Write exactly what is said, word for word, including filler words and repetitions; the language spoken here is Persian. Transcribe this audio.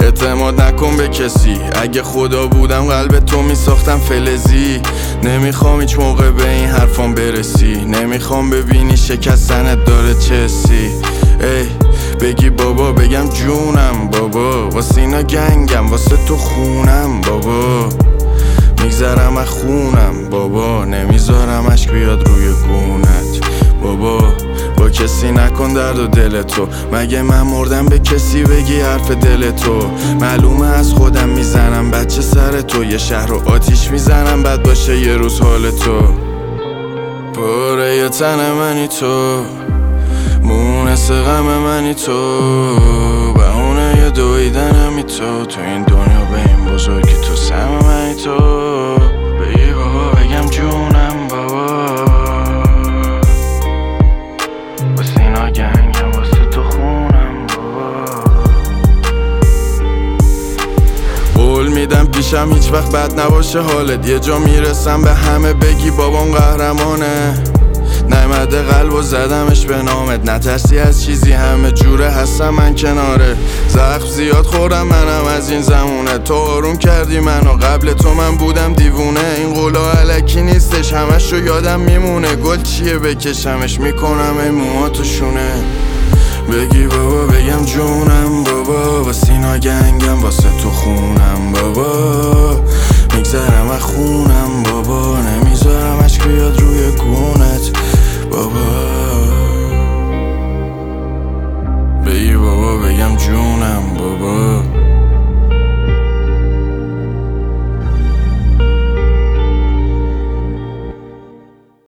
اعتماد نکن به کسی، اگه خدا بودم قلب تو میساختم فلزی. نمیخوام هیچ موقع به این حرفام برسی، نمیخوام ببینی شکستنت داره چسی. ای بگی بابا بگم جونم بابا، واسه اینا گنگم واسه تو خونم بابا. میگذرم از خونم بابا، نمیذارم اشک بیاد روی گونت بابا. با کسی نکن درد و دل تو، مگه من مردم به کسی بگی حرف دل تو. معلومه از خودم میزنم بچه سر تو، یه شهر رو آتیش میزنم بد باشه یه روز حال تو. پاره یه تن منی تو، مونس غم منی تو، بهونه یه دویدنمی تو. تو این دنیا به این بزرگی تو سم منی تو. بگی بابا بگم جونم بابا، واسه اینا گنگم واسه تو خونم بابا. قول میدم پیشم هیچ وقت بد نباشه حالت، یه جا میرسم به همه بگی بابام قهرمانه. نعمده قلب و زدمش به نامت، نترسی از چیزی همه جوره هستم من کناره. زخم زیاد خوردم منم از این زمونه، تو آروم کردی منو، قبل تو من بودم دیوونه. این قولا علکی نیستش همش رو یادم میمونه، گل چیه بکشمش میکنم ای موها تو شونه. بگی بابا بگم جونم بابا، واسه اینا گنگم واسه تو خونم بابا. میگذرم از خونم بابا،